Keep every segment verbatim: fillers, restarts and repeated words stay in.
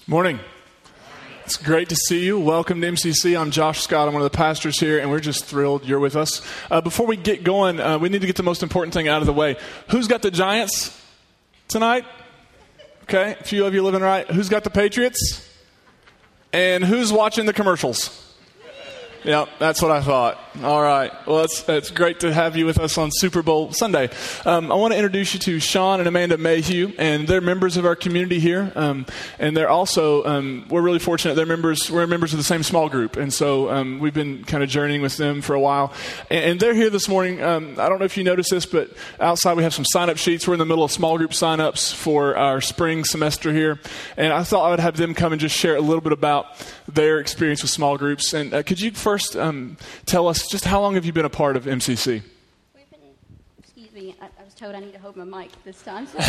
Morning. It's great to see you. Welcome to M C C. I'm Josh Scott. I'm one of the pastors here, and we're just thrilled you're with us. Uh, before we get going, uh, we need to get the most important thing out of the way. Who's got the Giants tonight? Okay, a few of you living right. Who's got the Patriots? And who's watching the commercials? Yeah, that's what I thought. All right. Well, it's, it's great to have you with us on Super Bowl Sunday. Um, I want to introduce you to Sean and Amanda Mayhew, and they're members of our community here. Um, and they're also, um, we're really fortunate, they're members, we're members of the same small group. And so um, we've been kind of journeying with them for a while. And, and they're here this morning. Um, I don't know if you noticed this, but outside we have some sign-up sheets. We're in the middle of small group sign-ups for our spring semester here. And I thought I would have them come and just share a little bit about their experience with small groups. And uh, could you first um, tell us just how long have you been a part of M C C? We've been, excuse me, I, I was told I need to hold my mic this time. So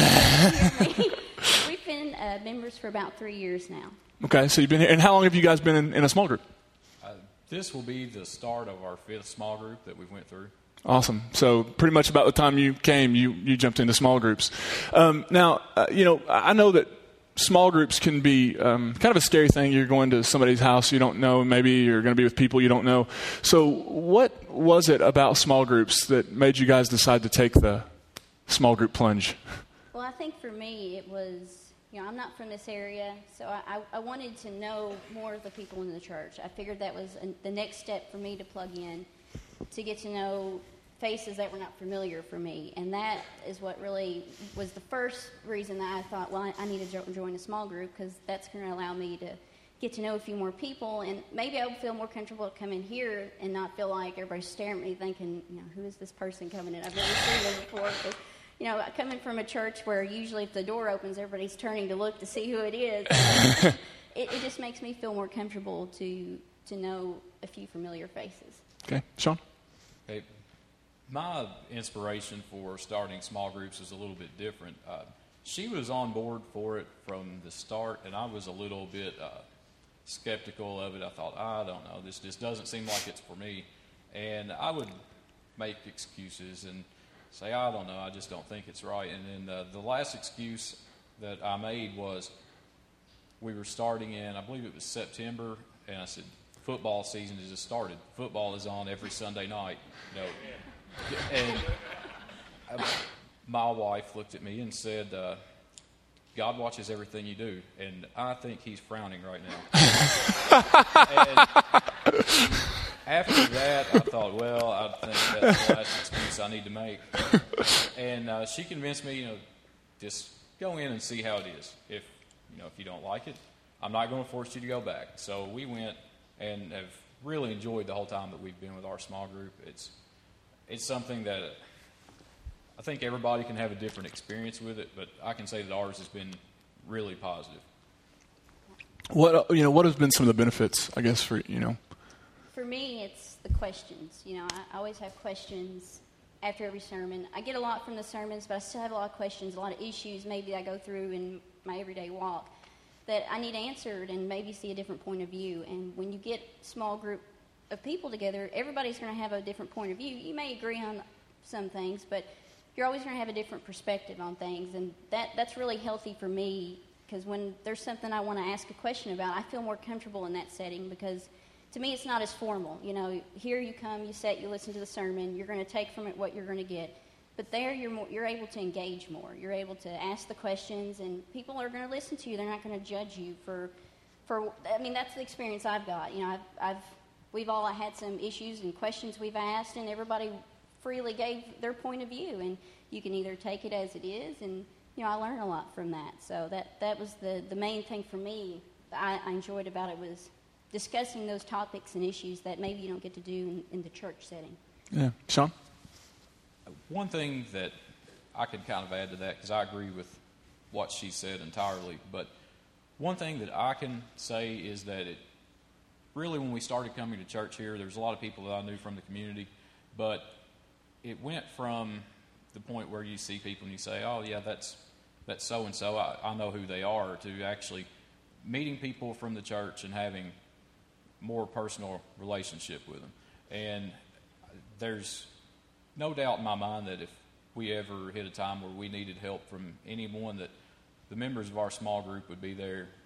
we've been uh, members for about three years now. Okay, so you've been here. And how long have you guys been in, in a small group? Uh, this will be the start of our fifth small group that we went through. Awesome. So pretty much about the time you came, you, you jumped into small groups. Um, now, uh, you know, I know that small groups can be um, kind of a scary thing. You're going to somebody's house you don't know. Maybe you're going to be with people you don't know. So what was it about small groups that made you guys decide to take the small group plunge? Well, I think for me it was, you know, I'm not from this area, so I, I, I wanted to know more of the people in the church. I figured that was a, the next step for me to plug in, to get to know faces that were not familiar for me. And that is what really was the first reason that I thought, well, I, I need to jo- join a small group, because that's going to allow me to get to know a few more people, and maybe I would feel more comfortable to come in here and not feel like everybody's staring at me thinking, you know, who is this person coming in? I've never seen them before. Because, you know, coming from a church where usually if the door opens, everybody's turning to look to see who it is. it, it just makes me feel more comfortable to to know a few familiar faces. Okay. Sean? Hey, my inspiration for starting small groups is a little bit different. Uh, she was on board for it from the start, and I was a little bit uh, skeptical of it. I thought, I don't know, this just doesn't seem like it's for me. And I would make excuses and say, I don't know, I just don't think it's right. And then uh, the last excuse that I made was we were starting in, I believe it was September, and I said, football season has just started. Football is on every Sunday night. You know, and I, my wife looked at me and said, uh, God watches everything you do, and I think he's frowning right now. And after that, I thought, well, I think that's the last excuse I need to make. And uh, she convinced me, you know, just go in and see how it is. If, you know, if you don't like it, I'm not going to force you to go back. So we went and have really enjoyed the whole time that we've been with our small group. It's it's something that I think everybody can have a different experience with it, but I can say that ours has been really positive. What you know? What has been some of the benefits, I guess, for you know? For me, it's the questions. You know, I always have questions after every sermon. I get a lot from the sermons, but I still have a lot of questions, a lot of issues maybe I go through in my everyday walk that I need answered and maybe see a different point of view. And when you get a small group of people together, everybody's going to have a different point of view. You may agree on some things, but you're always going to have a different perspective on things. And that that's really healthy for me, because when there's something I want to ask a question about, I feel more comfortable in that setting, because to me it's not as formal. You know, here you come, you sit, you listen to the sermon, you're going to take from it what you're going to get. But there, you're more, you're able to engage more. You're able to ask the questions, and people are going to listen to you. They're not going to judge you for, for. I mean, that's the experience I've got. You know, I've, I've, we've all had some issues and questions we've asked, and everybody freely gave their point of view, and you can either take it as it is, and you know, I learned a lot from that. So that that was the the main thing for me. I, I enjoyed about it was discussing those topics and issues that maybe you don't get to do in, in the church setting. Yeah, Sean. One thing that I can kind of add to that, because I agree with what she said entirely, but one thing that I can say is that it really, when we started coming to church here, there was a lot of people that I knew from the community, but it went from the point where you see people and you say, oh, yeah, that's that's so-and-so, I, I know who they are, to actually meeting people from the church and having more personal relationship with them. And there's no doubt in my mind that if we ever hit a time where we needed help from anyone, that the members of our small group would be there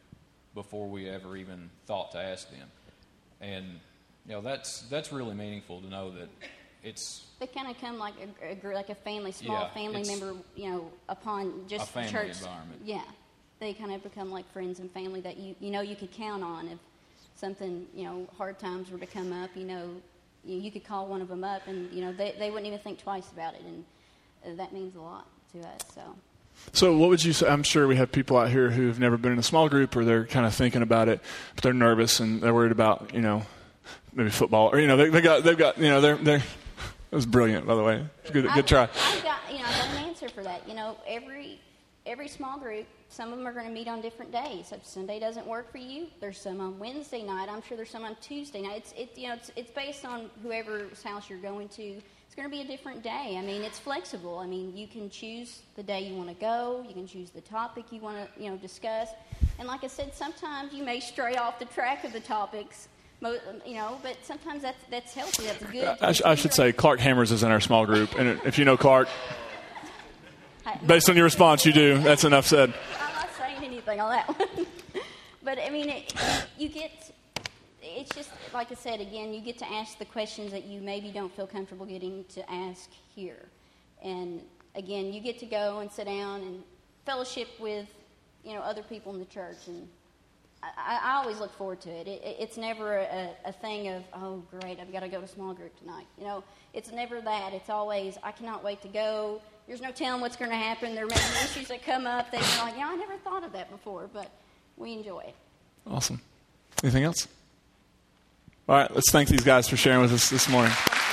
before we ever even thought to ask them. And, you know, that's that's really meaningful to know that it's... They kind of come like a, a gr- like a family, small Yeah, family it's member, you know, upon just a family church. environment. Yeah. They kind of become like friends and family that you, you know you could count on if something, you know, hard times were to come up, you know, you, you could call one of them up and, you know, they, they wouldn't even think twice about it. And uh, that means a lot to us, so... So what would you say? I'm sure we have people out here who've never been in a small group, or they're kind of thinking about it, but they're nervous and they're worried about, you know, maybe football, or, you know, they, they got, they've got, you know, they're, they're, that was brilliant, by the way. Good, good try. I've got, you know, I've got an answer for that. You know, every, every small group, some of them are going to meet on different days. If Sunday doesn't work for you, there's some on Wednesday night. I'm sure there's some on Tuesday night. It's, it, you know, it's, it's based on whoever's house you're going to. It's going to be a different day. I mean, it's flexible. I mean, you can choose the day you want to go. You can choose the topic you want to, you know, discuss. And like I said, sometimes you may stray off the track of the topics, you know, but sometimes that's that's healthy. That's good. I, sh- I should say Clark Hammers is in our small group, and if you know Clark, based on your response, you do. That's enough said. I'm not saying anything on that one. But, I mean, it, you get... It's just, like I said, again, you get to ask the questions that you maybe don't feel comfortable getting to ask here. And, again, you get to go and sit down and fellowship with, you know, other people in the church. And I, I always look forward to it. it it's never a, a thing of, oh, great, I've got to go to small group tonight. You know, it's never that. It's always, I cannot wait to go. There's no telling what's going to happen. There may be issues that come up that you're like, yeah, I never thought of that before. But we enjoy it. Awesome. Anything else? All right, let's thank these guys for sharing with us this morning.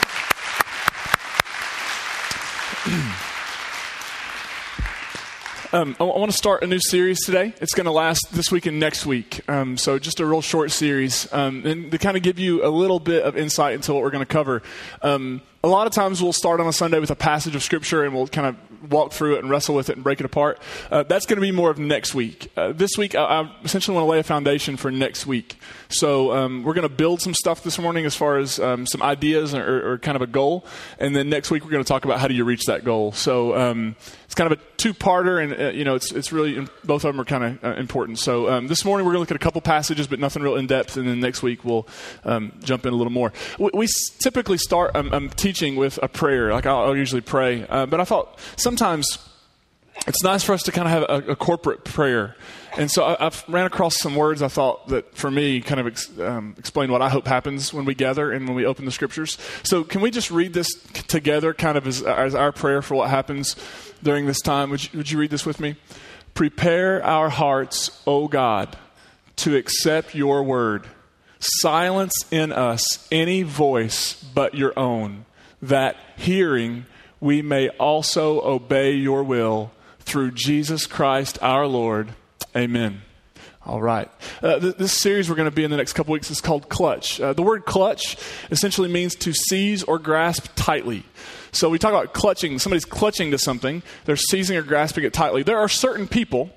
um, I, I want to start a new series today. It's going to last this week and next week. Um, so just a real short series. Um, and to kind of give you a little bit of insight into what we're going to cover. Um, a lot of times we'll start on a Sunday with a passage of Scripture and we'll kind of walk through it and wrestle with it and break it apart. Uh, that's going to be more of next week. Uh, this week, I, I essentially want to lay a foundation for next week. So um, we're going to build some stuff this morning as far as um, some ideas or, or kind of a goal. And then next week, we're going to talk about how do you reach that goal. So um, it's kind of a two-parter, and uh, you know, it's it's really, both of them are kind of uh, important. So um, this morning, we're going to look at a couple passages, but nothing real in-depth. And then next week, we'll um, jump in a little more. We, we typically start um, um, teaching with a prayer. Like I'll, I'll usually pray. Uh, but I thought sometimes it's nice for us to kind of have a, a corporate prayer. And so I, I've ran across some words I thought that, for me, kind of ex, um, explain what I hope happens when we gather and when we open the Scriptures. So can we just read this c- together kind of as, as our prayer for what happens during this time? Would you, would you read this with me? Prepare our hearts, O God, to accept your word. Silence in us any voice but your own, that hearing we may also obey your will through Jesus Christ our Lord. Amen. All right. Uh, th- this series we're going to be in the next couple weeks is called Clutch. Uh, the word clutch essentially means to seize or grasp tightly. So we talk about clutching. Somebody's clutching to something. They're seizing or grasping it tightly. There are certain people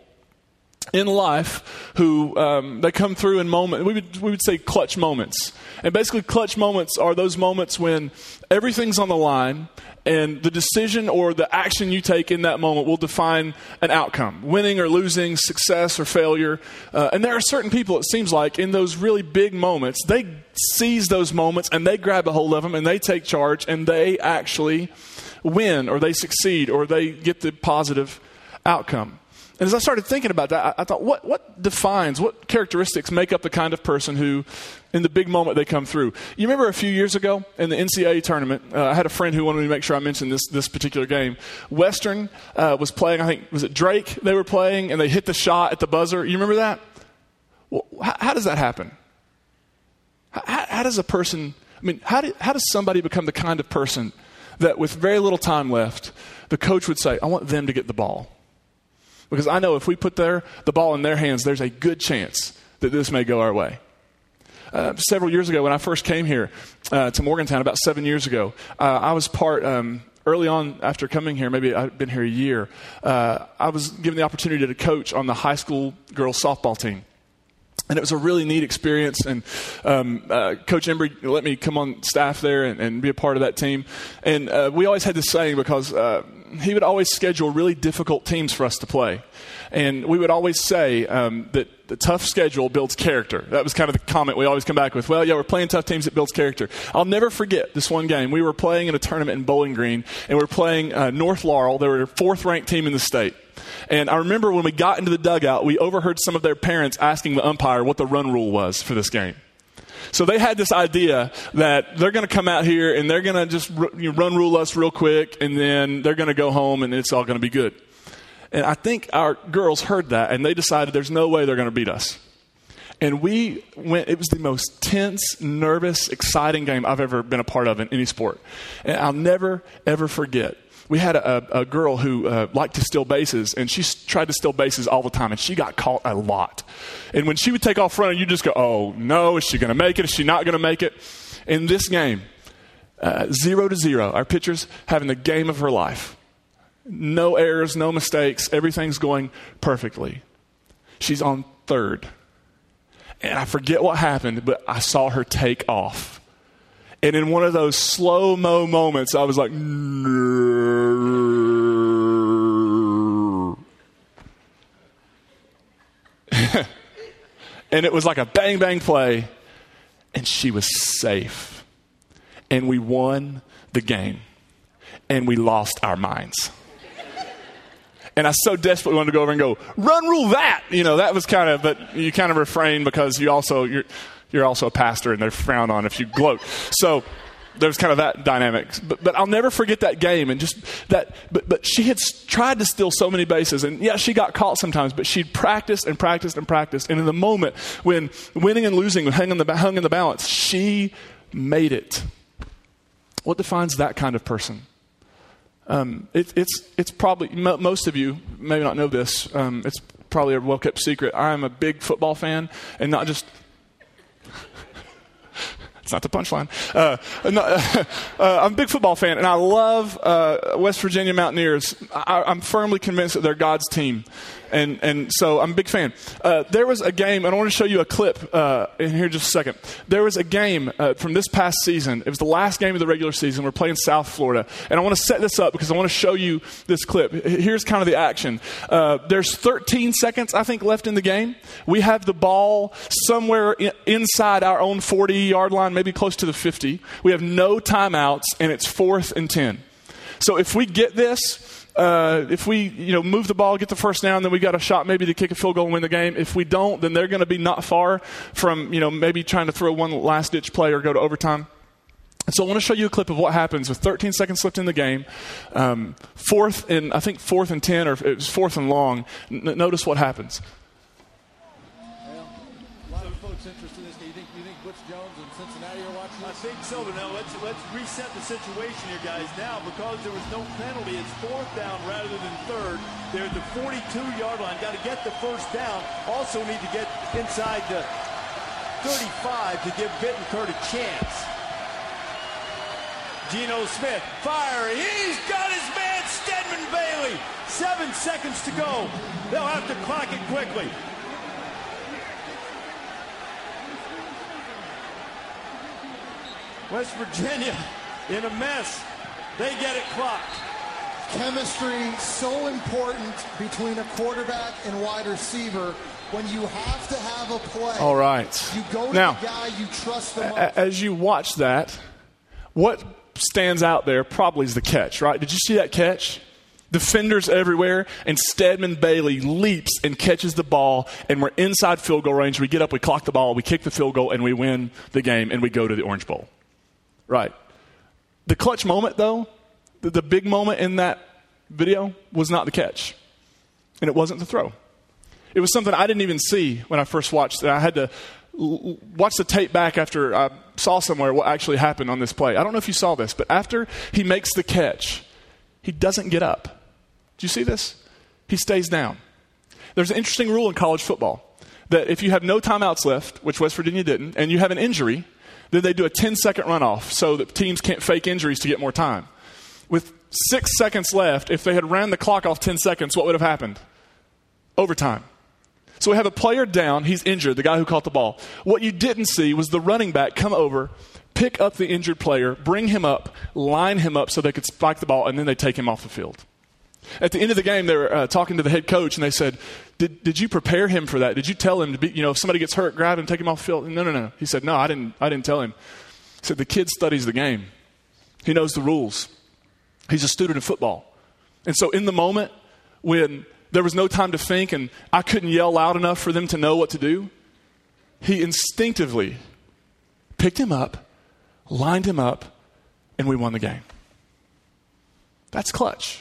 in life who um, they come through in moment. We would we would say clutch moments. And basically clutch moments are those moments when everything's on the line and the decision or the action you take in that moment will define an outcome, winning or losing, success or failure. Uh, and there are certain people, it seems like, in those really big moments, they seize those moments and they grab a hold of them and they take charge and they actually win or they succeed or they get the positive outcome. And as I started thinking about that, I, I thought, what, what defines, what characteristics make up the kind of person who, in the big moment, they come through? You remember a few years ago in the N C double A tournament, uh, I had a friend who wanted me to make sure I mentioned this this particular game. Western uh, was playing, I think, was it Drake they were playing, and they hit the shot at the buzzer. You remember that? Well, how, how does that happen? How, how does a person, I mean, how, do, how does somebody become the kind of person that with very little time left, the coach would say, I want them to get the ball? Because I know if we put their, the ball in their hands, there's a good chance that this may go our way. Uh, several years ago, when I first came here uh, to Morgantown, about seven years ago, uh, I was part, um, early on after coming here, maybe I'd been here a year, uh, I was given the opportunity to coach on the high school girls softball team. And it was a really neat experience, and um, uh, Coach Embry let me come on staff there and, and be a part of that team. And uh, we always had this saying because uh, he would always schedule really difficult teams for us to play. And we would always say um, that the tough schedule builds character. That was kind of the comment we always come back with. Well, yeah, we're playing tough teams, it builds character. I'll never forget this one game. We were playing in a tournament in Bowling Green, and we were playing uh, North Laurel. They were the fourth-ranked team in the state. And I remember when we got into the dugout, we overheard some of their parents asking the umpire what the run rule was for this game. So they had this idea that they're going to come out here and they're going to just you know, run rule us real quick, and then they're going to go home and it's all going to be good. And I think our girls heard that, and they decided there's no way they're going to beat us. And we went, it was the most tense, nervous, exciting game I've ever been a part of in any sport. And I'll never, ever forget. We had a, a girl who uh, liked to steal bases, and she tried to steal bases all the time, and she got caught a lot. And when she would take off running, you just go, oh, no, is she going to make it? Is she not going to make it? In this game, uh, zero to zero, our pitcher's having the game of her life. No errors, no mistakes. Everything's going perfectly. She's on third. And I forget what happened, but I saw her take off. And in one of those slow-mo moments, I was like, and it was like a bang-bang play, and she was safe. And we won the game, and we lost our minds. And I so desperately wanted to go over and go, run rule that! You know, that was kind of, but you kind of refrain because you also, you're, you're also a pastor and they're frowned on if you gloat. So there's kind of that dynamic. But, but I'll never forget that game and just that, but, but she had tried to steal so many bases. And yeah, she got caught sometimes, but she'd practiced and practiced and practiced. And in the moment when winning and losing hung in the, hung in the balance, she made it. What defines that kind of person? Um, it, it's it's probably, mo- most of you may not know this, um, it's probably a well-kept secret. I am a big football fan, and not just, it's not the punchline. Uh, not, uh, I'm a big football fan, and I love uh, West Virginia Mountaineers. I, I'm firmly convinced that they're God's team. And and so I'm a big fan. Uh, there was a game, and I want to show you a clip uh, in here just a second. There was a game uh, from this past season. It was the last game of the regular season. We're playing South Florida. And I want to set this up because I want to show you this clip. Here's kind of the action. Uh, there's thirteen seconds, I think, left in the game. We have the ball somewhere in, inside our own forty-yard line, maybe close to the fifty. We have no timeouts, and it's fourth and ten. So if we get this... Uh, if we, you know, move the ball, get the first down, then we got a shot maybe to kick a field goal and win the game. If we don't, then they're going to be not far from, you know, maybe trying to throw one last-ditch play or go to overtime. And so I want to show you a clip of what happens with thirteen seconds left in the game. Um, fourth and, I think fourth and ten, or it was fourth and long. N- notice what happens. Interested in this game. You think, you think Butch Jones and Cincinnati are watching this? I think so, but now let's let's reset the situation here, guys. Now, because there was no penalty, it's fourth down rather than third. They're at the forty-two-yard line. Got to get the first down. Also need to get inside the thirty-five to give Bittencourt a chance. Geno Smith, fire. He's got his man, Stedman Bailey. Seven seconds to go. They'll have to clock it quickly. West Virginia in a mess. They get it clocked. Chemistry so important between a quarterback and wide receiver. When you have to have a play, all right. You go to now, the guy you trust the most. As you watch that, what stands out there probably is the catch, right? Did you see that catch? Defenders everywhere, and Stedman Bailey leaps and catches the ball, and we're inside field goal range. We get up, we clock the ball, we kick the field goal, and we win the game, and we go to the Orange Bowl. Right. The clutch moment, though, the, the big moment in that video was not the catch. And it wasn't the throw. It was something I didn't even see when I first watched it. I had to l- watch the tape back after I saw somewhere what actually happened on this play. I don't know if you saw this, but after he makes the catch, he doesn't get up. Do you see this? He stays down. There's an interesting rule in college football that if you have no timeouts left, which West Virginia didn't, and you have an injury, then they do a ten-second runoff so that teams can't fake injuries to get more time. With six seconds left, if they had ran the clock off ten seconds, what would have happened? Overtime. So we have a player down. He's injured, the guy who caught the ball. What you didn't see was the running back come over, pick up the injured player, bring him up, line him up so they could spike the ball, and then they take him off the field. At the end of the game, they were uh, talking to the head coach, and they said, did, did you prepare him for that? Did you tell him to be, you know, if somebody gets hurt, grab him, take him off the field? No, no, no. He said, no, I didn't, I didn't tell him. He said, the kid studies the game. He knows the rules. He's a student of football. And so in the moment when there was no time to think and I couldn't yell loud enough for them to know what to do, he instinctively picked him up, lined him up, and we won the game. That's clutch.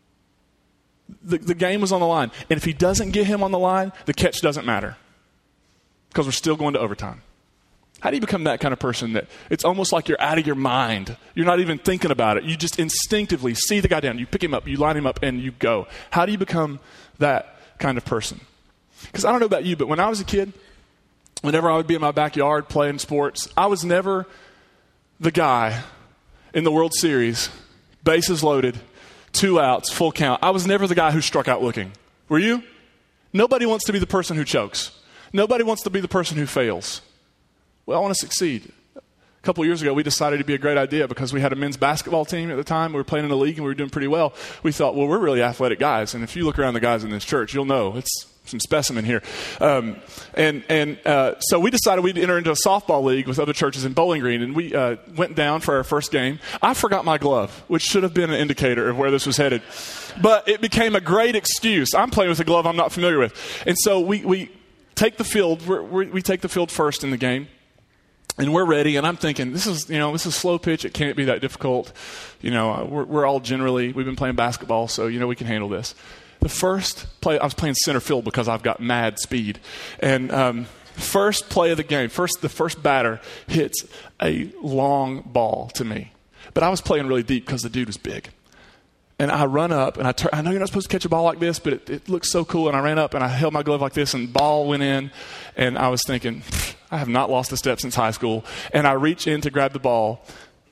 The, the game was on the line. And if he doesn't get him on the line, the catch doesn't matter because we're still going to overtime. How do you become that kind of person that it's almost like you're out of your mind? You're not even thinking about it. You just instinctively see the guy down. You pick him up, you line him up, and you go. How do you become that kind of person? Because I don't know about you, but when I was a kid, whenever I would be in my backyard playing sports, I was never the guy in the World Series, bases loaded, two outs, full count. I was never the guy who struck out looking. Were you? Nobody wants to be the person who chokes. Nobody wants to be the person who fails. Well, I want to succeed. A couple of years ago, we decided it'd be a great idea because we had a men's basketball team at the time. We were playing in a league and we were doing pretty well. We thought, well, we're really athletic guys. And if you look around the guys in this church, you'll know it's some specimen here. Um, and and uh, so we decided we'd enter into a softball league with other churches in Bowling Green. And we uh, went down for our first game. I forgot my glove, which should have been an indicator of where this was headed. But it became a great excuse. I'm playing with a glove I'm not familiar with. And so we, we take the field. We're, we're, we take the field first in the game. And we're ready, and I'm thinking, this is, you know, this is slow pitch. It can't be that difficult. You know, we're, we're all generally, we've been playing basketball, so, you know, we can handle this. The first play, I was playing center field because I've got mad speed. And um, first play of the game, first the first batter hits a long ball to me. But I was playing really deep because the dude was big. And I run up, and I turn, I know you're not supposed to catch a ball like this, but it, it looks so cool. And I ran up, and I held my glove like this, and ball went in. And I was thinking, I have not lost a step since high school. And I reach in to grab the ball.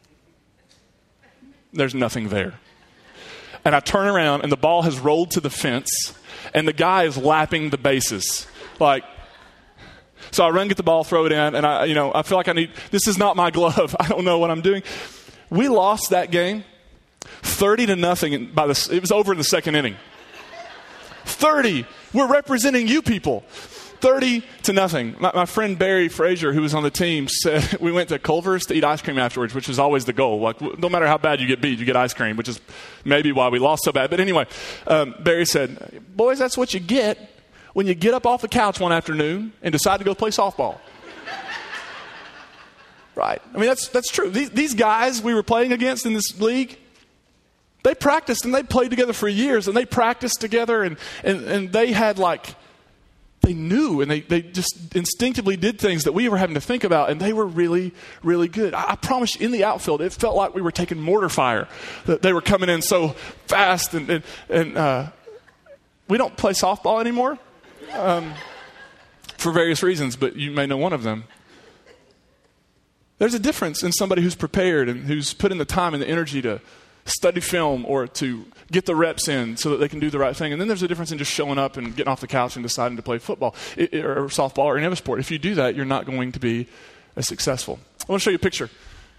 There's nothing there. And I turn around, and the ball has rolled to the fence, and the guy is lapping the bases. Like, so I run, get the ball, throw it in, and I, you know, I feel like I need, this is not my glove. I don't know what I'm doing. We lost that game thirty to nothing. By the, it was over in the second inning. thirty. We're representing you people. thirty to nothing. My, my friend Barry Frazier, who was on the team, said we went to Culver's to eat ice cream afterwards, which was always the goal. Like, no matter how bad you get beat, you get ice cream, which is maybe why we lost so bad. But anyway, um, Barry said, boys, that's what you get when you get up off the couch one afternoon and decide to go play softball. Right. I mean, that's that's true. These, these guys we were playing against in this league, they practiced and they played together for years, and they practiced together, and, and, and they had like, they knew, and they, they just instinctively did things that we were having to think about, and they were really, really good. I, I promise you, in the outfield, it felt like we were taking mortar fire. That they were coming in so fast, and, and, and uh, we don't play softball anymore um, for various reasons, but you may know one of them. There's a difference in somebody who's prepared and who's put in the time and the energy to study film or to get the reps in so that they can do the right thing. And then there's a difference in just showing up and getting off the couch and deciding to play football it, or softball or any other sport. If you do that, you're not going to be as successful. I want to show you a picture.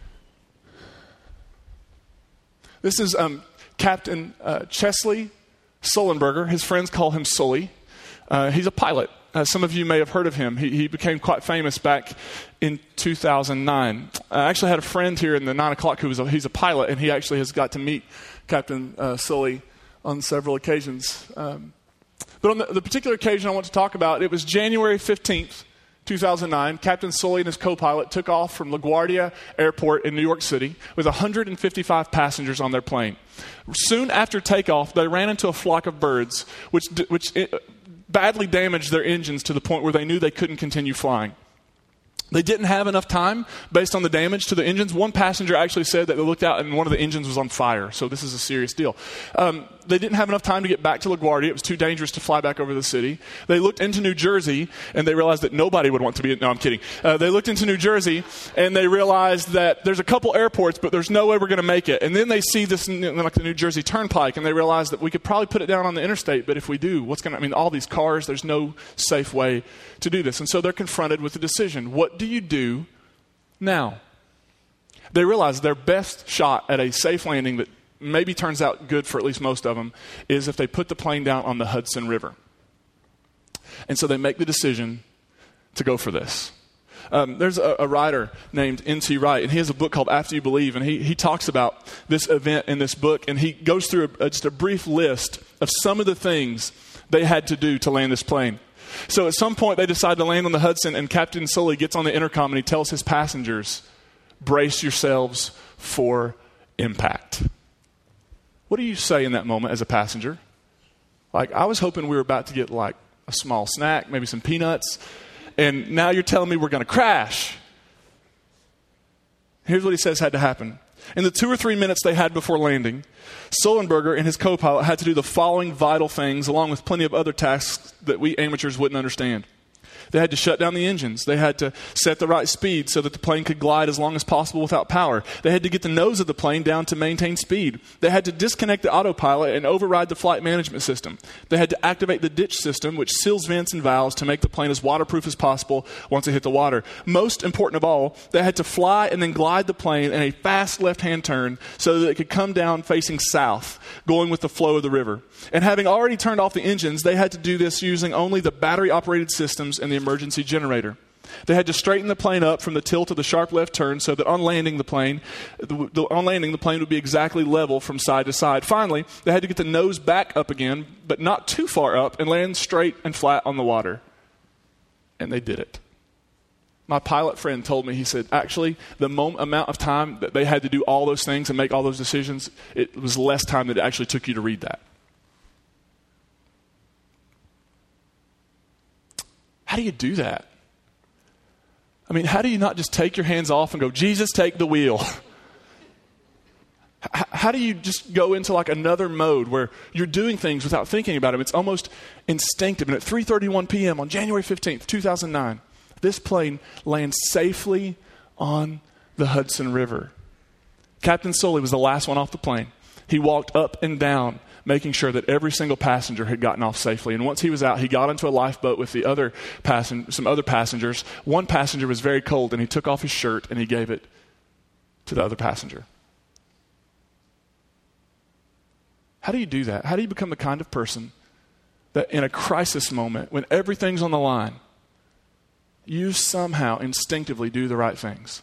This is um, Captain uh, Chesley Sullenberger. His friends call him Sully. Uh, he's a pilot. Uh, some of you may have heard of him. He, he became quite famous back in two thousand nine. I actually had a friend here in the nine o'clock who was a, he's a pilot, and he actually has got to meet Captain uh, Sully on several occasions. Um, but on the, the particular occasion I want to talk about, it was January fifteenth, two thousand nine. Captain Sully and his co-pilot took off from LaGuardia Airport in New York City with one hundred fifty-five passengers on their plane. Soon after takeoff, they ran into a flock of birds, which which it, badly damaged their engines to the point where they knew they couldn't continue flying. They didn't have enough time based on the damage to the engines. One passenger actually said that they looked out and one of the engines was on fire. So this is a serious deal. Um, they didn't have enough time to get back to LaGuardia. It was too dangerous to fly back over the city. They looked into New Jersey and they realized that nobody would want to be, no, I'm kidding. Uh, they looked into New Jersey and they realized that there's a couple airports, but there's no way we're going to make it. And then they see this, like the New Jersey Turnpike, and they realize that we could probably put it down on the interstate, but if we do, what's going to, I mean, all these cars, there's no safe way to do this. And so they're confronted with the decision. What do you do now? They realize their best shot at a safe landing that maybe turns out good for at least most of them, is if they put the plane down on the Hudson River. And so they make the decision to go for this. Um, there's a, a writer named N T Wright, and he has a book called After You Believe, and he, he talks about this event in this book, and he goes through a, a, just a brief list of some of the things they had to do to land this plane. So at some point, they decide to land on the Hudson, and Captain Sully gets on the intercom, and he tells his passengers, brace yourselves for impact. What do you say in that moment as a passenger? Like, I was hoping we were about to get like a small snack, maybe some peanuts, and now you're telling me we're going to crash. Here's what he says had to happen. In the two or three minutes they had before landing, Sullenberger and his co-pilot had to do the following vital things, along with plenty of other tasks that we amateurs wouldn't understand. They had to shut down the engines. They had to set the right speed so that the plane could glide as long as possible without power. They had to get the nose of the plane down to maintain speed. They had to disconnect the autopilot and override the flight management system. They had to activate the ditch system, which seals vents and valves to make the plane as waterproof as possible once it hit the water. Most important of all, they had to fly and then glide the plane in a fast left-hand turn so that it could come down facing south, going with the flow of the river. And having already turned off the engines, they had to do this using only the battery-operated systems and the emergency generator. They had to straighten the plane up from the tilt of the sharp left turn so that on landing the plane, the, the, on landing the plane would be exactly level from side to side. Finally, they had to get the nose back up again, but not too far up, and land straight and flat on the water. And they did it. My pilot friend told me, he said, actually, the moment, amount of time that they had to do all those things and make all those decisions, it was less time than it actually took you to read that. How do you do that? I mean, how do you not just take your hands off and go, Jesus, take the wheel? H- how do you just go into like another mode where you're doing things without thinking about them? It's almost instinctive. And at three thirty-one p.m. on January fifteenth, two thousand nine, this plane lands safely on the Hudson River. Captain Sully was the last one off the plane. He walked up and down, making sure that every single passenger had gotten off safely. And once he was out, he got into a lifeboat with the other passen- some other passengers. One passenger was very cold, and he took off his shirt and he gave it to the other passenger. How do you do that? How do you become the kind of person that in a crisis moment, when everything's on the line, you somehow instinctively do the right things?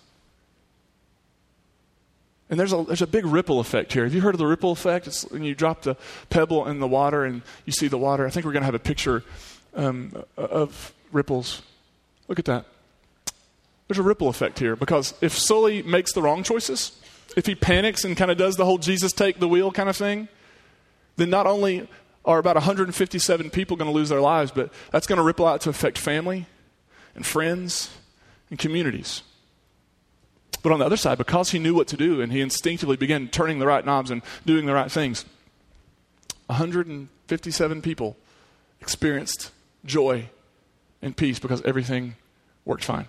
And there's a there's a big ripple effect here. Have you heard of the ripple effect? It's when you drop the pebble in the water and you see the water. I think we're going to have a picture um, of ripples. Look at that. There's a ripple effect here, because if Sully makes the wrong choices, if he panics and kind of does the whole Jesus take the wheel kind of thing, then not only are about one hundred fifty-seven people going to lose their lives, but that's going to ripple out to affect family and friends and communities. But on the other side, because he knew what to do and he instinctively began turning the right knobs and doing the right things, one hundred fifty-seven people experienced joy and peace because everything worked fine.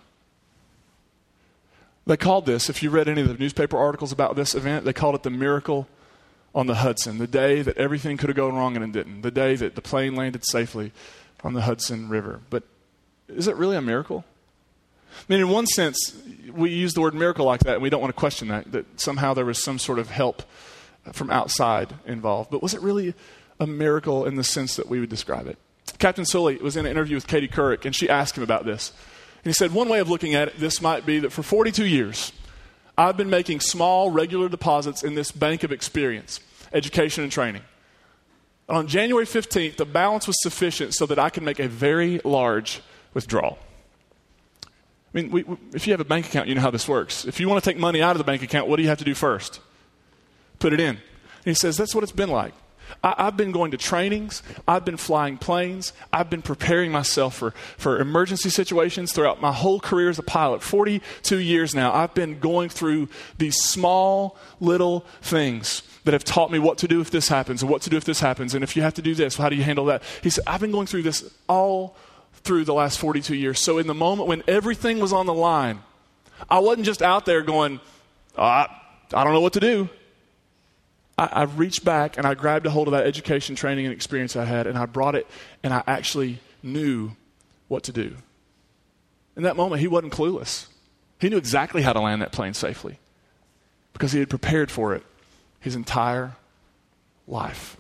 They called this, if you read any of the newspaper articles about this event, they called it the miracle on the Hudson, the day that everything could have gone wrong and it didn't, the day that the plane landed safely on the Hudson River. But is it really a miracle? I mean, in one sense, we use the word miracle like that, and we don't want to question that, that somehow there was some sort of help from outside involved. But was it really a miracle in the sense that we would describe it? Captain Sully was in an interview with Katie Couric, and she asked him about this. And he said, one way of looking at it, this might be that for forty-two years, I've been making small, regular deposits in this bank of experience, education and training. On January fifteenth, the balance was sufficient so that I could make a very large withdrawal. I mean, we, we, if you have a bank account, you know how this works. If you want to take money out of the bank account, what do you have to do first? Put it in. And he says, that's what it's been like. I, I've been going to trainings. I've been flying planes. I've been preparing myself for, for emergency situations throughout my whole career as a pilot. forty-two years now, I've been going through these small little things that have taught me what to do if this happens, and what to do if this happens, and if you have to do this, how do you handle that? He said, I've been going through this all through the last forty-two years. So in the moment when everything was on the line, I wasn't just out there going, oh, I, I don't know what to do. I, I reached back and I grabbed a hold of that education, training, and experience I had, and I brought it, and I actually knew what to do. In that moment, he wasn't clueless. He knew exactly how to land that plane safely because he had prepared for it his entire life.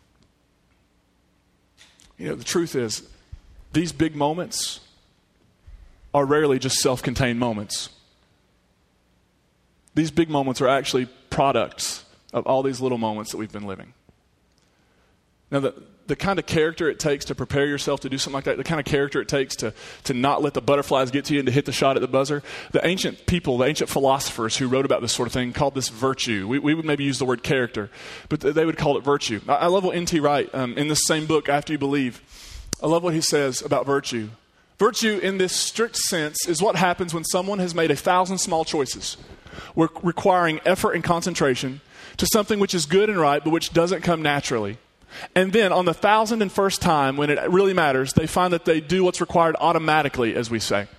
You know, the truth is, these big moments are rarely just self-contained moments. These big moments are actually products of all these little moments that we've been living. Now, the, the kind of character it takes to prepare yourself to do something like that, the kind of character it takes to, to not let the butterflies get to you and to hit the shot at the buzzer, the ancient people, the ancient philosophers who wrote about this sort of thing called this virtue. We, we would maybe use the word character, but they would call it virtue. I, I love what N T Wright, um, in this same book, After You Believe, I love what he says about virtue. Virtue, in this strict sense, is what happens when someone has made a thousand small choices, requiring effort and concentration, to something which is good and right, but which doesn't come naturally. And then on the thousand and first time, when it really matters, they find that they do what's required automatically, as we say.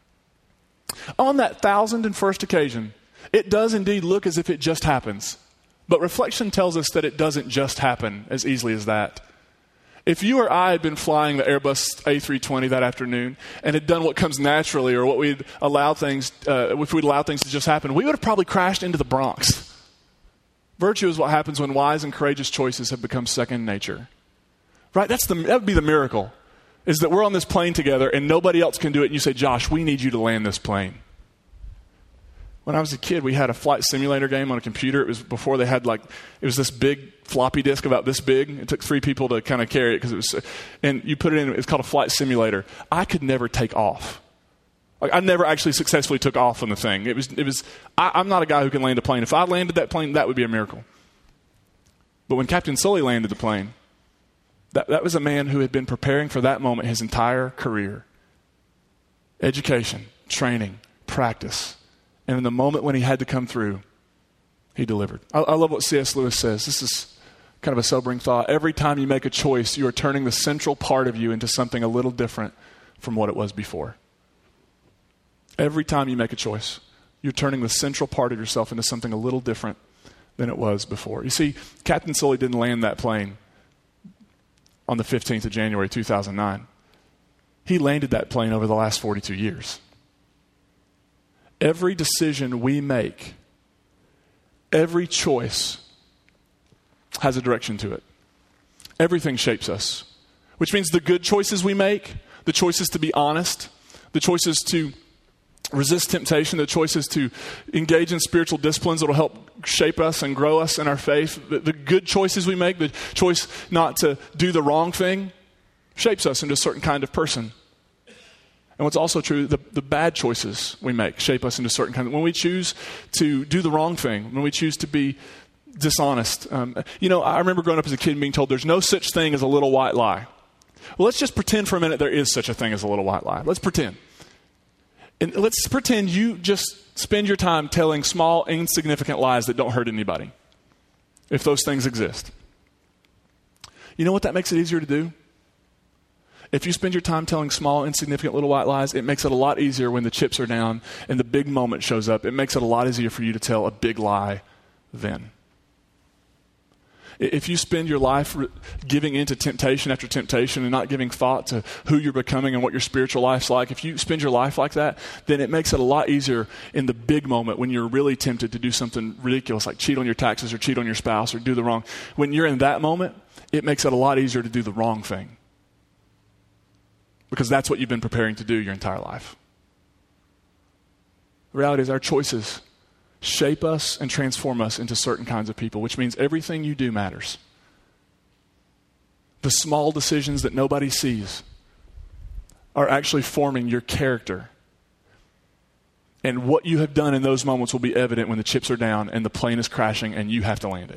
On that thousand and first occasion, it does indeed look as if it just happens. But reflection tells us that it doesn't just happen as easily as that. If you or I had been flying the Airbus A three twenty that afternoon and had done what comes naturally, or what we'd allow things, uh, if we'd allowed things to just happen, we would have probably crashed into the Bronx. Virtue is what happens when wise and courageous choices have become second nature. Right? That's the, that would be the miracle, is that we're on this plane together and nobody else can do it, and you say, Josh, we need you to land this plane. When I was a kid, we had a flight simulator game on a computer. It was before they had, like, it was this big floppy disk about this big. It took three people to kind of carry it because it was, and you put it in, it's called a flight simulator. I could never take off. Like, I never actually successfully took off on the thing. It was, it was. I, I'm not a guy who can land a plane. If I landed that plane, that would be a miracle. But when Captain Sully landed the plane, that, that was a man who had been preparing for that moment his entire career. Education, training, practice. And in the moment when he had to come through, he delivered. I, I love what C S Lewis says. This is kind of a sobering thought. Every time you make a choice, you are turning the central part of you into something a little different from what it was before. Every time you make a choice, you're turning the central part of yourself into something a little different than it was before. You see, Captain Sully didn't land that plane on the fifteenth of January, two thousand nine. He landed that plane over the last forty-two years. Every decision we make, every choice has a direction to it. Everything shapes us, which means the good choices we make, the choices to be honest, the choices to resist temptation, the choices to engage in spiritual disciplines that will help shape us and grow us in our faith, the, the good choices we make, the choice not to do the wrong thing, shapes us into a certain kind of person. And what's also true, the, the bad choices we make shape us into a certain kind of, when we choose to do the wrong thing, when we choose to be dishonest. Um, you know, I remember growing up as a kid and being told there's no such thing as a little white lie. Well, let's just pretend for a minute there is such a thing as a little white lie. Let's pretend. And let's pretend you just spend your time telling small, insignificant lies that don't hurt anybody, if those things exist. You know what that makes it easier to do? If you spend your time telling small, insignificant little white lies, it makes it a lot easier when the chips are down and the big moment shows up. It makes it a lot easier for you to tell a big lie then. If you spend your life giving into temptation after temptation and not giving thought to who you're becoming and what your spiritual life's like, if you spend your life like that, then it makes it a lot easier in the big moment when you're really tempted to do something ridiculous, like cheat on your taxes or cheat on your spouse or do the wrong. When you're in that moment, it makes it a lot easier to do the wrong thing. Because that's what you've been preparing to do your entire life. The reality is our choices shape us and transform us into certain kinds of people, which means everything you do matters. The small decisions that nobody sees are actually forming your character. And what you have done in those moments will be evident when the chips are down and the plane is crashing and you have to land it.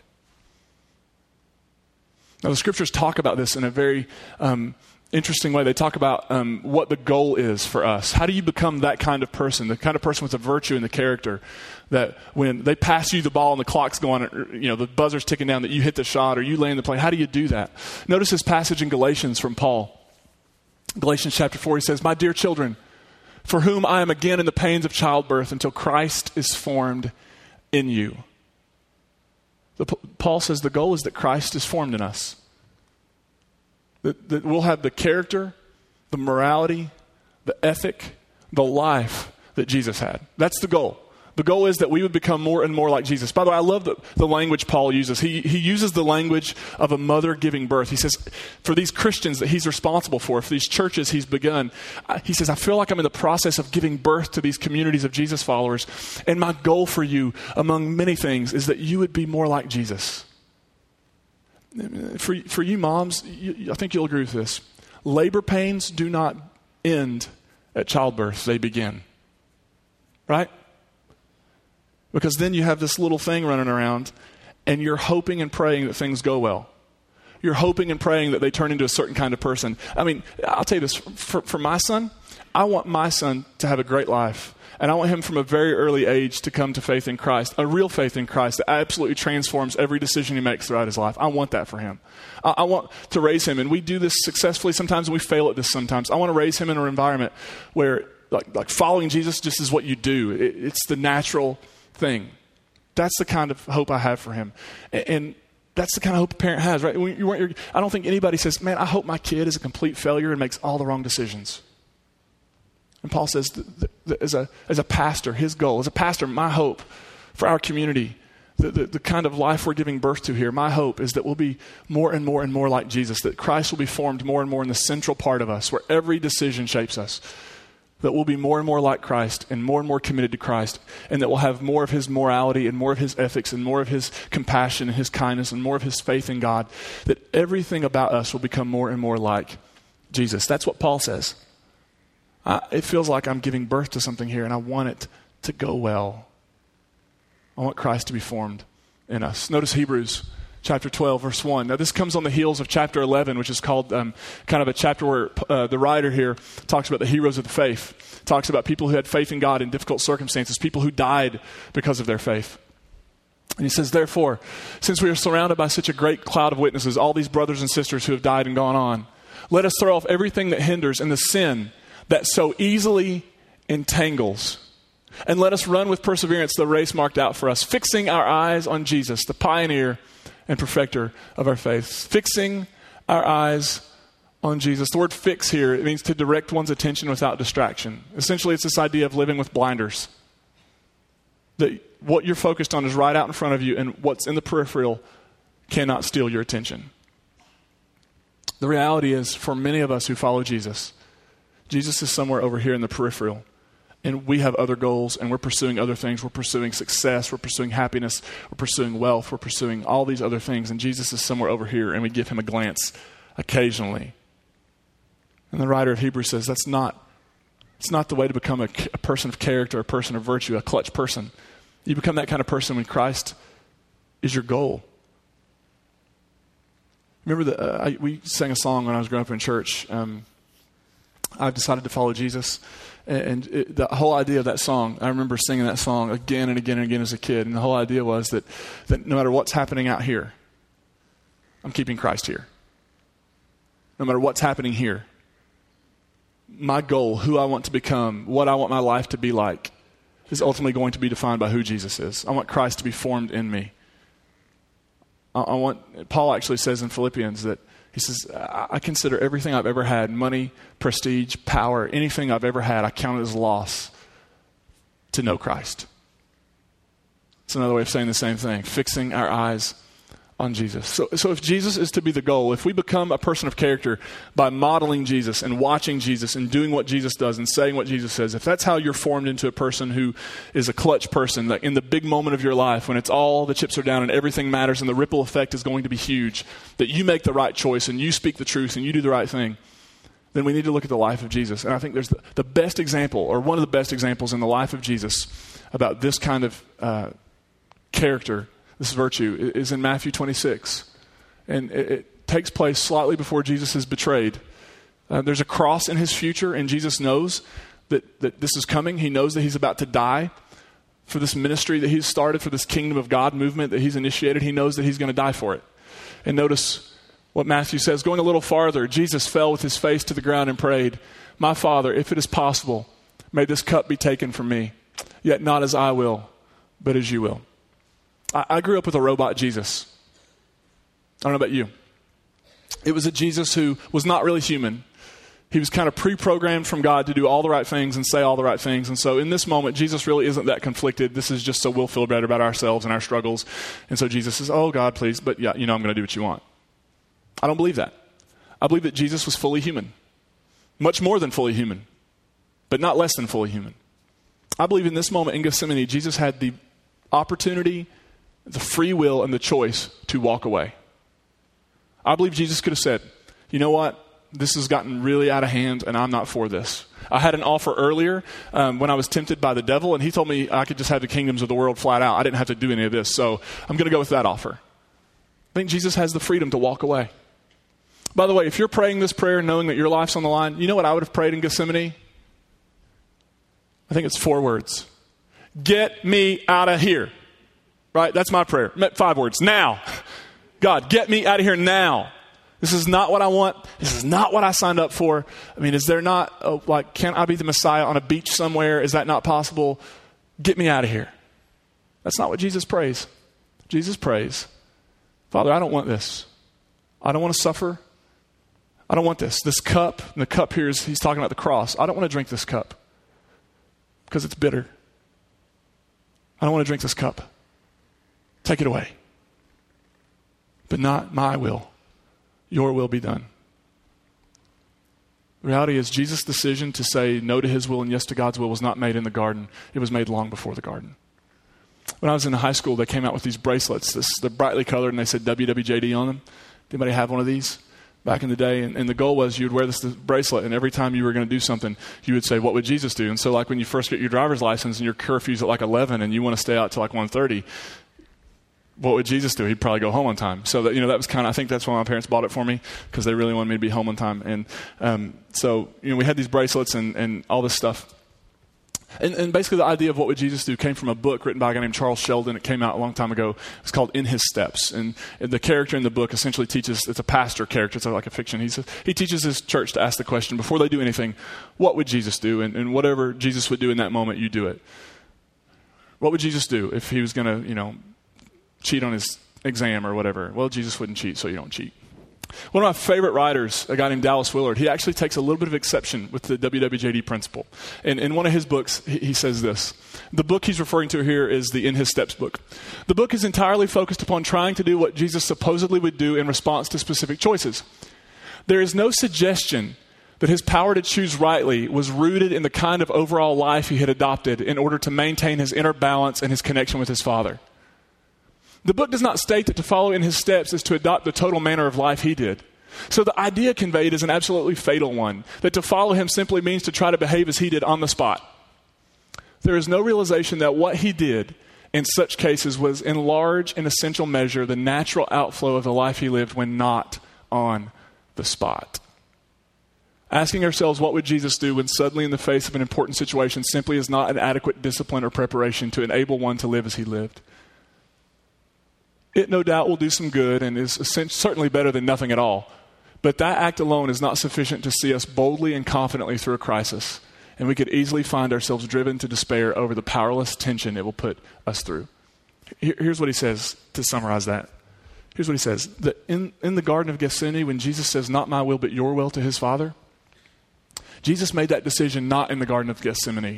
Now, the scriptures talk about this in a very um, interesting way. They talk about um, what the goal is for us. How do you become that kind of person, the kind of person with the virtue and the character that when they pass you the ball and the clock's going, or, you know, the buzzer's ticking down, that you hit the shot or you land the plane? How do you do that? Notice this passage in Galatians from Paul. Galatians chapter four, he says, "My dear children, for whom I am again in the pains of childbirth until Christ is formed in you." The, Paul says the goal is that Christ is formed in us. That, that we'll have the character, the morality, the ethic, the life that Jesus had. That's the goal. The goal is that we would become more and more like Jesus. By the way, I love the, the language Paul uses. He, he uses the language of a mother giving birth. He says, for these Christians that he's responsible for, for these churches he's begun, he says, I feel like I'm in the process of giving birth to these communities of Jesus followers. And my goal for you, among many things, is that you would be more like Jesus. For, for you moms, you, I think you'll agree with this. Labor pains do not end at childbirth. They begin. Right? Because then you have this little thing running around and you're hoping and praying that things go well. You're hoping and praying that they turn into a certain kind of person. I mean, I'll tell you this. For, for my son, I want my son to have a great life. And I want him from a very early age to come to faith in Christ, a real faith in Christ that absolutely transforms every decision he makes throughout his life. I want that for him. I, I want to raise him, and we do this successfully sometimes, and we fail at this sometimes. I want to raise him in an environment where like, like following Jesus just is what you do. It, it's the natural thing. That's the kind of hope I have for him. And, and that's the kind of hope a parent has, right? When you want your, I don't think anybody says, man, I hope my kid is a complete failure and makes all the wrong decisions. And Paul says, that, that as, a, as a pastor, his goal, as a pastor, my hope for our community, the, the, the kind of life we're giving birth to here, my hope is that we'll be more and more and more like Jesus, that Christ will be formed more and more in the central part of us, where every decision shapes us. That we'll be more and more like Christ and more and more committed to Christ, and that we'll have more of his morality and more of his ethics and more of his compassion and his kindness and more of his faith in God, that everything about us will become more and more like Jesus. That's what Paul says. I, it feels like I'm giving birth to something here, and I want it to go well. I want Christ to be formed in us. Notice Hebrews chapter twelve, verse one. Now, this comes on the heels of chapter eleven, which is called um, kind of a chapter where uh, the writer here talks about the heroes of the faith, talks about people who had faith in God in difficult circumstances, people who died because of their faith. And he says, therefore, since we are surrounded by such a great cloud of witnesses, all these brothers and sisters who have died and gone on, let us throw off everything that hinders and the sin that so easily entangles. And let us run with perseverance the race marked out for us, fixing our eyes on Jesus, the pioneer and perfecter of our faith. Fixing our eyes on Jesus. The word fix here, it means to direct one's attention without distraction. Essentially, it's this idea of living with blinders. That what you're focused on is right out in front of you, and what's in the peripheral cannot steal your attention. The reality is, for many of us who follow Jesus, Jesus is somewhere over here in the peripheral. And we have other goals, and we're pursuing other things. We're pursuing success. We're pursuing happiness. We're pursuing wealth. We're pursuing all these other things. And Jesus is somewhere over here, and we give him a glance occasionally. And the writer of Hebrews says that's not, it's not the way to become a, a person of character, a person of virtue, a clutch person. You become that kind of person when Christ is your goal. Remember, the, uh, I, we sang a song when I was growing up in church. Um, I've decided to follow Jesus. And it, the whole idea of that song, I remember singing that song again and again and again as a kid. And the whole idea was that, that no matter what's happening out here, I'm keeping Christ here. No matter what's happening here, my goal, who I want to become, what I want my life to be like, is ultimately going to be defined by who Jesus is. I want Christ to be formed in me. I, I want, Paul actually says in Philippians that he says, I consider everything I've ever had, money, prestige, power, anything I've ever had, I count it as loss to know Christ. It's another way of saying the same thing, fixing our eyes on Jesus. So, so if Jesus is to be the goal, if we become a person of character by modeling Jesus and watching Jesus and doing what Jesus does and saying what Jesus says, if that's how you're formed into a person who is a clutch person, that in the big moment of your life when it's all the chips are down and everything matters and the ripple effect is going to be huge, that you make the right choice and you speak the truth and you do the right thing, then we need to look at the life of Jesus. And I think there's the, the best example, or one of the best examples in the life of Jesus about this kind of uh, character, this virtue, is in Matthew twenty-six. And it, it takes place slightly before Jesus is betrayed. Uh, there's a cross in his future, and Jesus knows that, that this is coming. He knows that he's about to die for this ministry that he's started, for this kingdom of God movement that he's initiated. He knows that he's going to die for it. And notice what Matthew says. Going a little farther, Jesus fell with his face to the ground and prayed, "My Father, if it is possible, may this cup be taken from me. Yet not as I will, but as you will." I grew up with a robot Jesus. I don't know about you. It was a Jesus who was not really human. He was kind of pre-programmed from God to do all the right things and say all the right things. And so in this moment, Jesus really isn't that conflicted. This is just so we'll feel better about ourselves and our struggles. And so Jesus says, oh, God, please, but yeah, you know I'm going to do what you want. I don't believe that. I believe that Jesus was fully human, much more than fully human, but not less than fully human. I believe in this moment in Gethsemane, Jesus had the opportunity, the free will, and the choice to walk away. I believe Jesus could have said, you know what? This has gotten really out of hand, and I'm not for this. I had an offer earlier um, when I was tempted by the devil, and he told me I could just have the kingdoms of the world flat out. I didn't have to do any of this, so I'm going to go with that offer. I think Jesus has the freedom to walk away. By the way, if you're praying this prayer knowing that your life's on the line, you know what I would have prayed in Gethsemane? I think it's four words. Get me out of here. Right? That's my prayer. Five words. Now. God, get me out of here now. This is not what I want. This is not what I signed up for. I mean, is there not, oh, like, can't I be the Messiah on a beach somewhere? Is that not possible? Get me out of here. That's not what Jesus prays. Jesus prays, Father, I don't want this. I don't want to suffer. I don't want this. This cup, and the cup here is, he's talking about the cross. I don't want to drink this cup because it's bitter. I don't want to drink this cup. Take it away. But not my will. Your will be done. The reality is Jesus' decision to say no to his will and yes to God's will was not made in the garden. It was made long before the garden. When I was in high school, they came out with these bracelets. This, they're brightly colored, and they said W W J D on them. Anybody have one of these? Back in the day, and, and the goal was you would wear this, this bracelet, and every time you were going to do something, you would say, what would Jesus do? And so like when you first get your driver's license and your curfew's at like eleven and you want to stay out till like one thirty, what would Jesus do? He'd probably go home on time. So that, you know, that was kind of, I think that's why my parents bought it for me, because they really wanted me to be home on time. And um, so, you know, we had these bracelets and, and all this stuff. And, and basically the idea of what would Jesus do came from a book written by a guy named Charles Sheldon. It came out a long time ago. It's called In His Steps. And, and the character in the book essentially teaches, it's a pastor character, it's like a fiction. He says, he teaches his church to ask the question, before they do anything, what would Jesus do? And, and whatever Jesus would do in that moment, you do it. What would Jesus do if he was going to, you know, cheat on his exam or whatever? Well, Jesus wouldn't cheat, so you don't cheat. One of my favorite writers, a guy named Dallas Willard, he actually takes a little bit of exception with the W W J D principle. And in one of his books, he, he says this. The book he's referring to here is the In His Steps book. The book is entirely focused upon trying to do what Jesus supposedly would do in response to specific choices. There is no suggestion that his power to choose rightly was rooted in the kind of overall life he had adopted in order to maintain his inner balance and his connection with his Father. The book does not state that to follow in his steps is to adopt the total manner of life he did. So the idea conveyed is an absolutely fatal one, that to follow him simply means to try to behave as he did on the spot. There is no realization that what he did in such cases was in large and essential measure the natural outflow of the life he lived when not on the spot. Asking ourselves what would Jesus do when suddenly in the face of an important situation simply is not an adequate discipline or preparation to enable one to live as he lived. It no doubt will do some good and is certainly better than nothing at all. But that act alone is not sufficient to see us boldly and confidently through a crisis. And we could easily find ourselves driven to despair over the powerless tension it will put us through. Here's what he says to summarize that. Here's what he says. That in, in the Garden of Gethsemane, when Jesus says, not my will, but your will to his Father, Jesus made that decision not in the Garden of Gethsemane.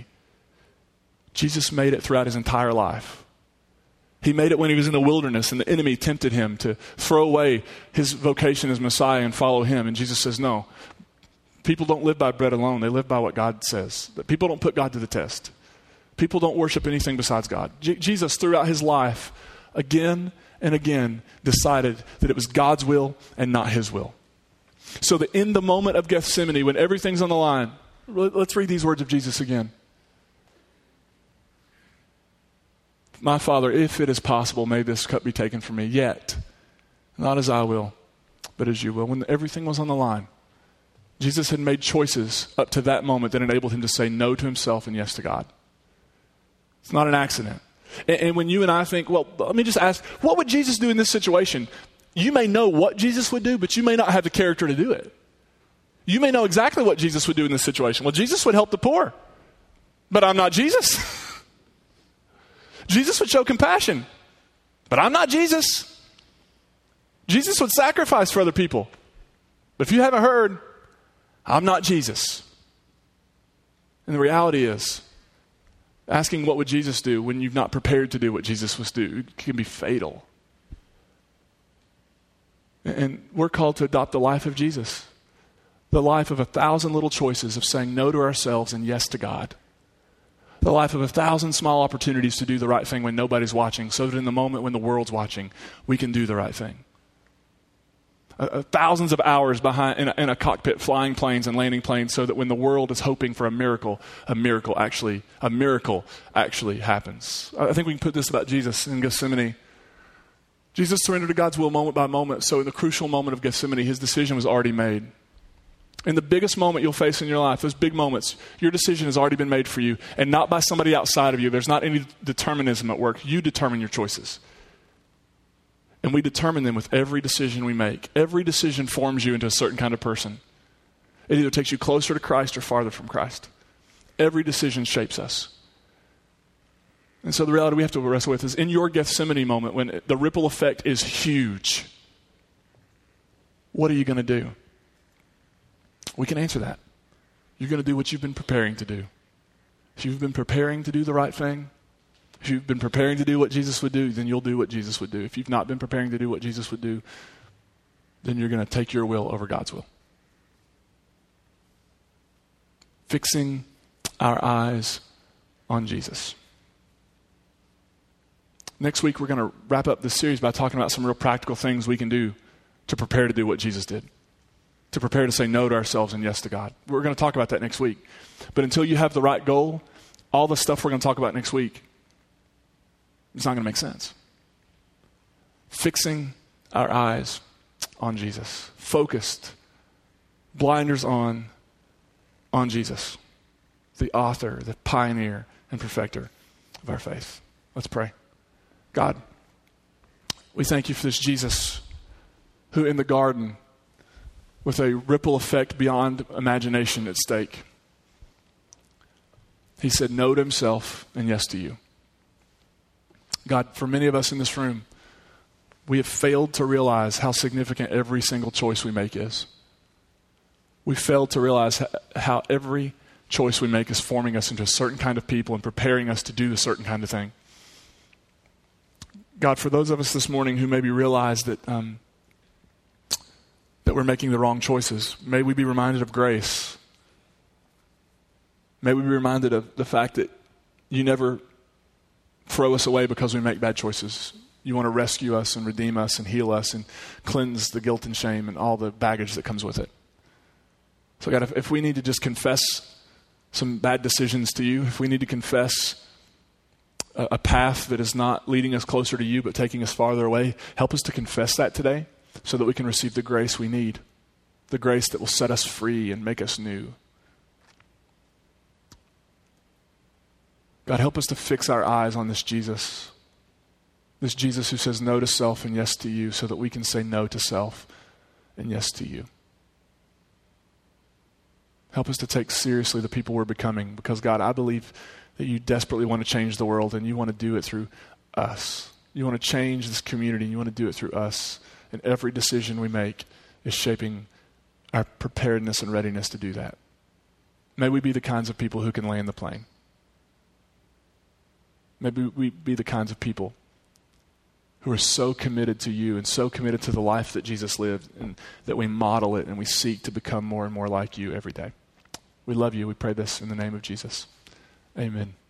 Jesus made it throughout his entire life. He made it when he was in the wilderness and the enemy tempted him to throw away his vocation as Messiah and follow him. And Jesus says, no, people don't live by bread alone. They live by what God says. That people don't put God to the test. People don't worship anything besides God. J- Jesus, throughout his life, again and again, decided that it was God's will and not his will. So that in the moment of Gethsemane, when everything's on the line, let's read these words of Jesus again. My Father, if it is possible, may this cup be taken from me. Yet, not as I will, but as you will. When everything was on the line, Jesus had made choices up to that moment that enabled him to say no to himself and yes to God. It's not an accident. And, and when you and I think, well, let me just ask, what would Jesus do in this situation? You may know what Jesus would do, but you may not have the character to do it. You may know exactly what Jesus would do in this situation. Well, Jesus would help the poor, but I'm not Jesus. Jesus would show compassion, but I'm not Jesus. Jesus would sacrifice for other people. But if you haven't heard, I'm not Jesus. And the reality is, asking what would Jesus do when you've not prepared to do what Jesus was do can be fatal. And we're called to adopt the life of Jesus. The life of a thousand little choices of saying no to ourselves and yes to God. The life of a thousand small opportunities to do the right thing when nobody's watching, so that in the moment when the world's watching, we can do the right thing. Uh, thousands of hours behind in a, in a cockpit flying planes and landing planes, so that when the world is hoping for a miracle, a miracle actually, a miracle actually happens. I think we can put this about Jesus in Gethsemane. Jesus surrendered to God's will moment by moment. So in the crucial moment of Gethsemane, his decision was already made. In the biggest moment you'll face in your life, those big moments, your decision has already been made for you, and not by somebody outside of you. There's not any determinism at work. You determine your choices. And we determine them with every decision we make. Every decision forms you into a certain kind of person. It either takes you closer to Christ or farther from Christ. Every decision shapes us. And so the reality we have to wrestle with is in your Gethsemane moment, when the ripple effect is huge, what are you going to do? We can answer that. You're going to do what you've been preparing to do. If you've been preparing to do the right thing, if you've been preparing to do what Jesus would do, then you'll do what Jesus would do. If you've not been preparing to do what Jesus would do, then you're going to take your will over God's will. Fixing our eyes on Jesus. Next week, we're going to wrap up this series by talking about some real practical things we can do to prepare to do what Jesus did. To prepare to say no to ourselves and yes to God. We're going to talk about that next week. But until you have the right goal, all the stuff we're going to talk about next week, it's not going to make sense. Fixing our eyes on Jesus. Focused. Blinders on, on Jesus. The author, the pioneer, and perfecter of our faith. Let's pray. God, we thank you for this Jesus who in the garden, with a ripple effect beyond imagination at stake, he said no to himself and yes to you. God, for many of us in this room, we have failed to realize how significant every single choice we make is. We failed to realize how every choice we make is forming us into a certain kind of people and preparing us to do a certain kind of thing. God, for those of us this morning who maybe realize that um, that we're making the wrong choices, may we be reminded of grace. May we be reminded of the fact that you never throw us away because we make bad choices. You want to rescue us and redeem us and heal us and cleanse the guilt and shame and all the baggage that comes with it. So God, if, if we need to just confess some bad decisions to you, if we need to confess a, a path that is not leading us closer to you but taking us farther away, help us to confess that today so that we can receive the grace we need, the grace that will set us free and make us new. God, help us to fix our eyes on this Jesus, this Jesus who says no to self and yes to you, so that we can say no to self and yes to you. Help us to take seriously the people we're becoming, because God, I believe that you desperately want to change the world and you want to do it through us. You want to change this community and you want to do it through us. And every decision we make is shaping our preparedness and readiness to do that. May we be the kinds of people who can land the plane. Maybe we be the kinds of people who are so committed to you and so committed to the life that Jesus lived, and that we model it and we seek to become more and more like you every day. We love you. We pray this in the name of Jesus. Amen.